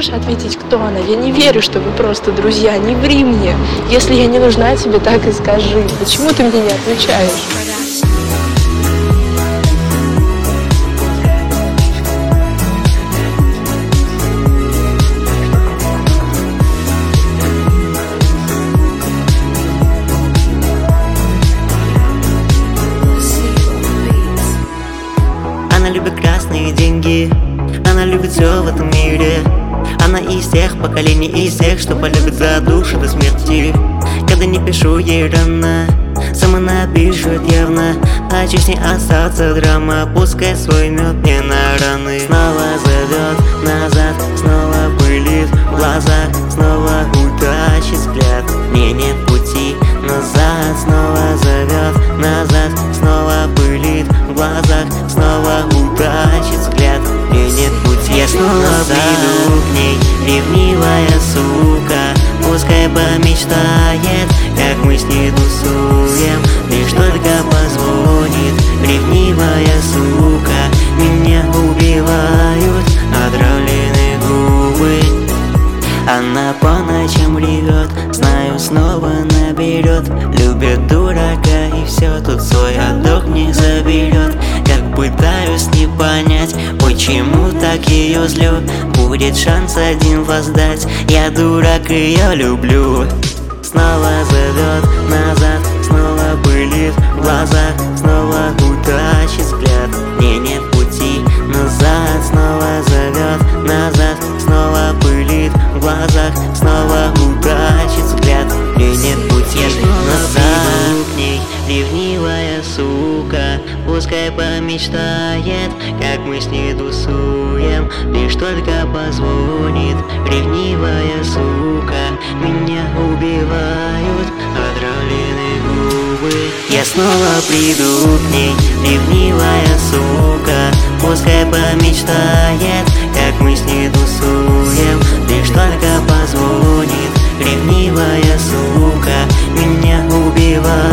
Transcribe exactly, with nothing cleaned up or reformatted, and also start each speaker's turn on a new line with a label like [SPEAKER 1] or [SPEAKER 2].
[SPEAKER 1] можешь ответить, кто она? Я не верю, что вы просто друзья. Не ври мне. Если я не нужна тебе, так и скажи. Почему ты мне не отвечаешь?
[SPEAKER 2] Она любит красные деньги, она любит все в этом мире. Она из тех поколений, из тех, что полюбит за душу до смерти. Когда не пишу ей рано, сама напишет явно. Хочу с ней остаться, драма, пускай свой мед мне на раны. Снова зовет назад, снова пылит в глазах, снова утащит взгляд. Мне нет пути назад, снова зовет назад, снова пылит в глазах, снова утащит взгляд. Мне нет пути, я снова приду к ней, ревнивая сука. Пускай помечтает, как мы с ней тусуем, лишь только позвонит. Ревнивая сука, меня убивают отравленные губы. Она по ночам ревет, знаю, снова наберет. Любит дурака и все, тут свой отдох не заберет. Как пытаюсь не понять, почему так ее злю. Будет шанс один воздать, я дурак, ее люблю. Снова зовет назад, снова пылит в глазах, снова утащит взгляд. Мне нет пути назад, снова зовет назад, снова пылит в глазах, снова утащит взгляд. Мне нет пути назад. К ней ревнивая сука, пускай помечтает, как мы с ней тусуем, лишь только позвонит. Ревнивая сука, меня убивают отравленные губы. Я снова приду к ней, ревнивая сука, пускай помечтает, как мы с ней тусуем, лишь только позвонит. Ревнивая сука, меня убивает